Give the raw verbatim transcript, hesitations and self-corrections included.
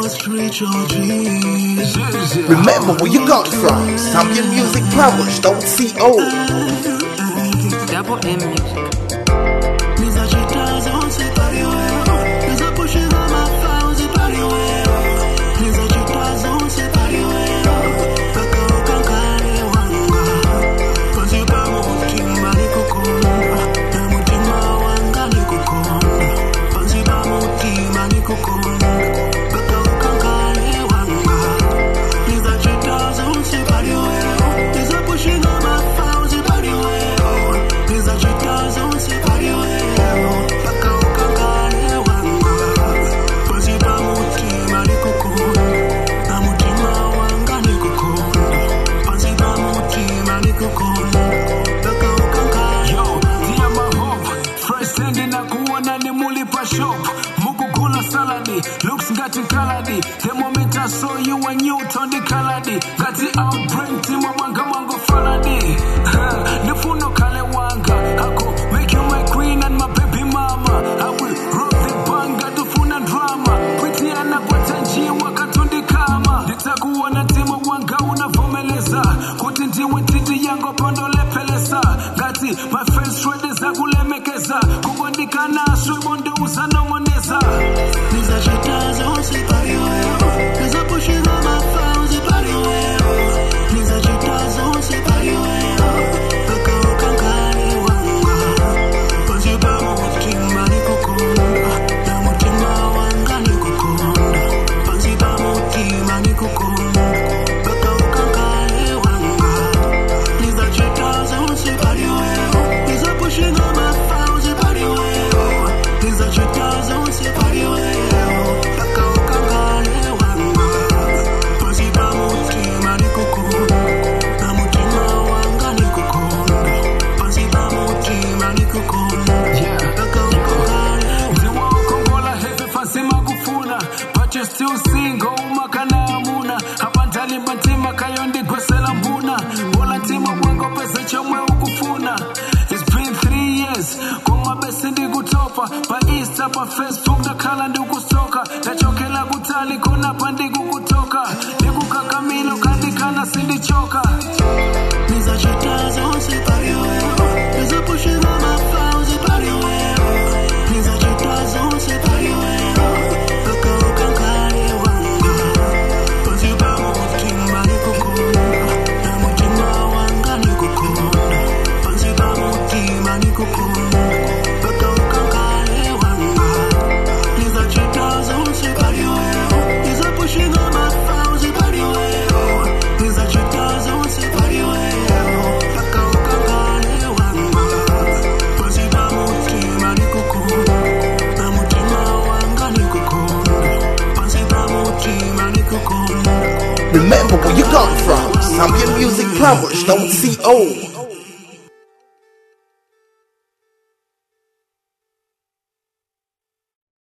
Remember where you got from. Zambian Music Published .co. Double M Music. Shop, mukukula saladi, looks ngati kaladi. The moment I saw you when you turned the kaladi, ngati outbreak team wanga mango faladi. Nifuno kale wanga, ako make you my queen and my baby mama. I will rock the banga tufuna drama. Pretty ana kwatanji wakatundi kama. Nitakuona timu wanga unavomeleza. Kuti ndiwe titi yango pondo lepelesa. Ngati my face ready za kulemekeza. Kubondikana aswe bonde usanongoneza. Niza chitazo sipari weo. Niza pushina mafao sipari weo. Niza chitazo sipari weo. Kaka ukankani wanga. Paziba mutima ni kukonda. Na mutima wanga ni kukonda. Paziba mutima ni kukonda. Kaka ukankani wanga. Niza chitazo sipari weo. Niza pushina mafao sipari weo. Niza chitazo sipari weo. Kaka ukankani wanga. Paziba mutima ni kukonda. Na mutima wanga ni kukonda. Paziba mutima ni kukonda. Kaka ukankani Ziwa ukongola heavy fasima kufuna. But you still single umakana amuna. Hapantali batima kayondi gwesela mbuna. Bola tima wango pesa chomwe ukufuna. It's been three years. Kuma besi ndi kutopa. Pa Insta pa Facebook na kala ndi kustoka. Nachokela kutali kona pandi kukutoka. Niku kakamilo kandikana sindi choka. Niza chitazo sipari weo. Niza pushina mafao sipari weo. Niza chitazo sipari weo. Kaka ukankani wanga. Paziba mutima ni kukonda. Na mutima wanga ni kukonda. Paziba mutima ni kukonda. Kaka ukankani wanga. Niza chitazo sipari weo. Niza pushina mafao sipari weo. Niza chitazo sipari weo. Kaka ukankani wanga. Paziba mutima ni kukonda. Na mutima wanga ni kukonda. Paziba mutima ni kukonda. Remember where you got from. Zambian Music Published .co.